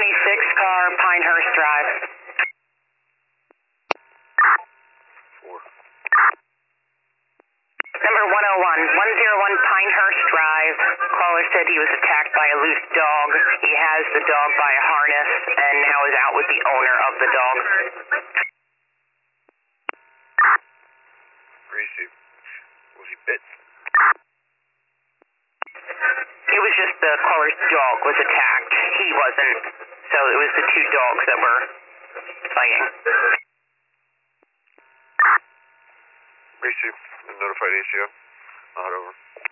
car, Pinehurst Drive. 4. Number 101 Pinehurst Drive. Caller said he was attacked by a loose dog. He has the dog by a harness and now is out with the owner of the dog. Receive. Was he bit? It was just the caller's dog was attacked. He wasn't. So it was the two dogs that were fighting. Receive. Notified ACO. Not over.